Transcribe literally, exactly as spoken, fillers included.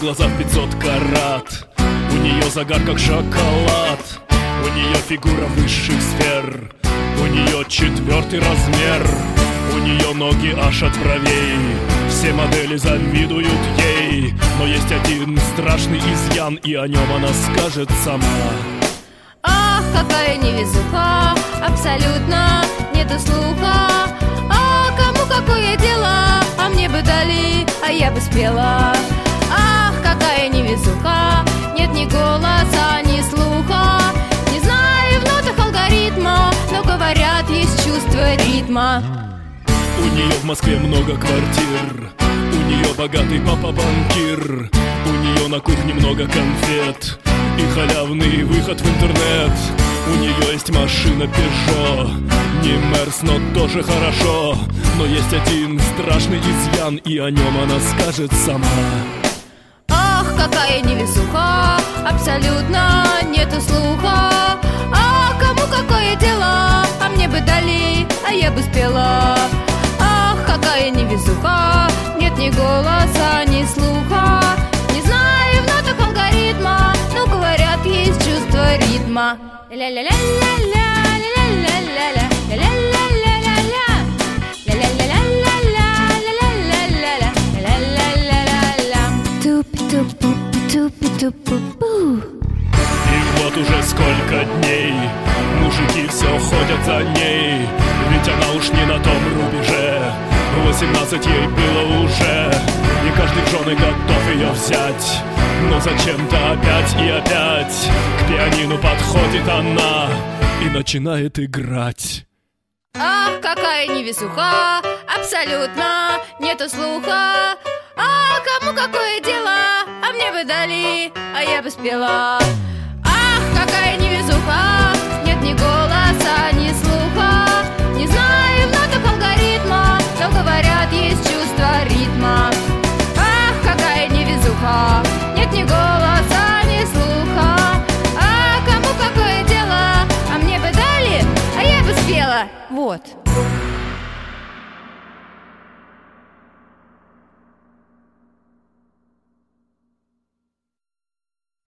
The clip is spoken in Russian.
глаза в пятьсот карат. У нее загар как шоколад. У нее фигура высших сфер. У нее четвертый размер. У нее ноги аж от бровей. Все модели завидуют ей. Но есть один страшный изъян, и о нем она скажет сама. Ах, какая невезуха, абсолютно нету слуха. А кому какое дело, а мне бы дали, а я бы спела. Ах, какая невезуха, нет ни голоса, ни слуха. Не знаю в нотах алгоритма, но говорят, есть чувство ритма. У нее в Москве много квартир. У нее богатый папа-банкир. У нее на кухне много конфет и халявный выход в интернет. У нее есть машина Peugeot. Не Мерс, но тоже хорошо. Но есть один страшный изъян, и о нем она скажет сама. Ах, какая невезуха, абсолютно нету слуха. А кому какое дело, а мне бы дали, а я бы спела. Ах, какая невезуха, нет ни голоса, ни слуха. Не знаю в нотах алгоритма, но говорят, есть чувство ритма. Ля-ля-ля-ля-ля, ля-ля-ля-ля-ля, ля-ля-ля-ля-ля, ля-ля-ля-ля-ля, ля-ля-ля-ля-ля, ля-ля-ля-ля-ля. Тупи-тупи-тупи-тупи-тупи-пу. И вот уже сколько дней мужики все ходят за ней. Ведь она уж не на том рубеже. Восемнадцать ей было уже, и каждый в жены готов ее взять. Но зачем-то опять и опять к пианину подходит она и начинает играть. Ах, какая невезуха, абсолютно нету слуха. А кому какое дело, а мне бы дали, а я бы спела. Ах, какая невезуха, нет ни голоса, ни слуха. Не знаю в нотах алгоритма, но говорят, есть чувство ритма. Ах, какая невезуха, нет ни голоса, ни слуха. А кому какое дело, а мне бы дали, а я бы спела. Вот.